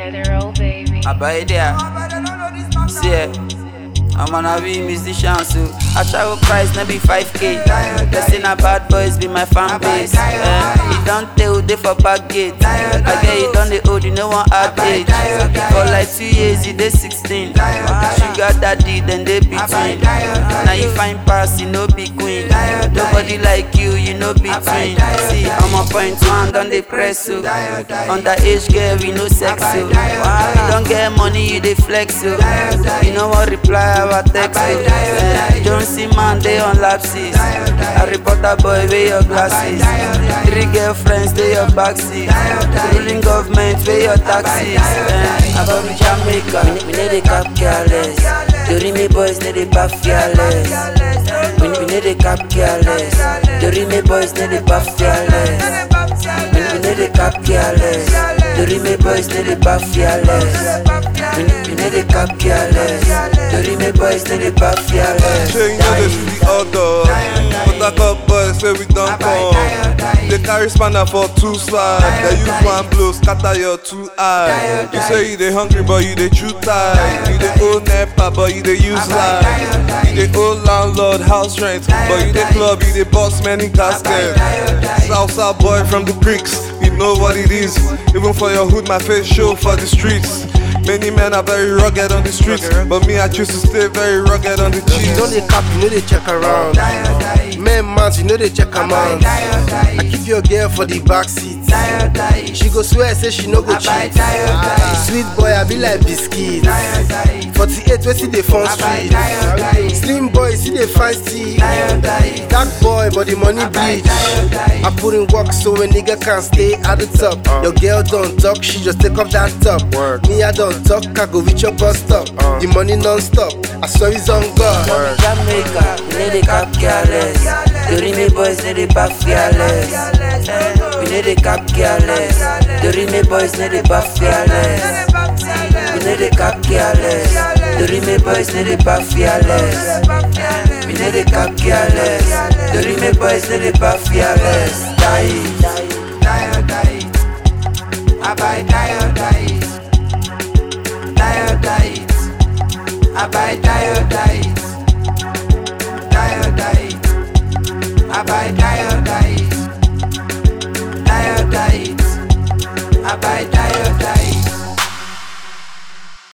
together, oh baby. I buy there. See, I'm on a real musician, so I travel price, no be 5K. Blessing a bad boys be my fan base. You don't tell they for back gate. I get you done the old, you know one hard age. For like 2 years, you did 16. Sugar daddy, then they between. Now you find pass, you know be queen. Nobody like you, you know between. See, I'm on point one, don't they press so. Underage girl, we no sex so. You don't get money, you dey flex so. You know what reply our text so. Don't see man, they on lapses. A reporter boy, wear your glasses. 3 girlfriends, they your backseat. Ruling government, pay your taxes. Above Jamaica, we need a cap careless. The me boys need a buff fearless. We need a cap careless. The me boys need a buff fearless. We need a cap careless. The me boys need a buff fearless. We need a cap careless. The me boys need a buff fearless. Sure you know this is the order. But I got boys say we don't come. They carry spanner for 2 sides. They use one blow, scatter your 2 eyes. You say you dey hungry but you dey chew tight. You dey owe NEPA but you dey use light. You dey owe landlord house rent but you dey club, you dey boss many caskets. South boy from the bricks, you know what it is. Even for your hood my face show for the streets. Many men are very rugged on the streets, but me I choose to stay very rugged on the cheese. You know they cap, you know they check around. Men mans, you know they check amounts. I keep your girl for the backseat. She go swear, say she no go cheat. Sweet boy, I be like biscuit. 48, we see the fun street. Slim boy, see the fine steez. Dark boy, but the money bleach. I put in work so a nigga can stay at the top. Your girl don't talk, she just take off that top. Me, I don't talk, I go reach your bus stop. The money non-stop, I swear it's on God. Jamaica, we need a cap careless. The me boys need a buff fearless. We need a cap careless. The me boys need a buff fearless. We need a cap careless. The me boys need a buff fearless. We need a cap careless. The me boys need a buff fearless. Die. I buy die. I buy die.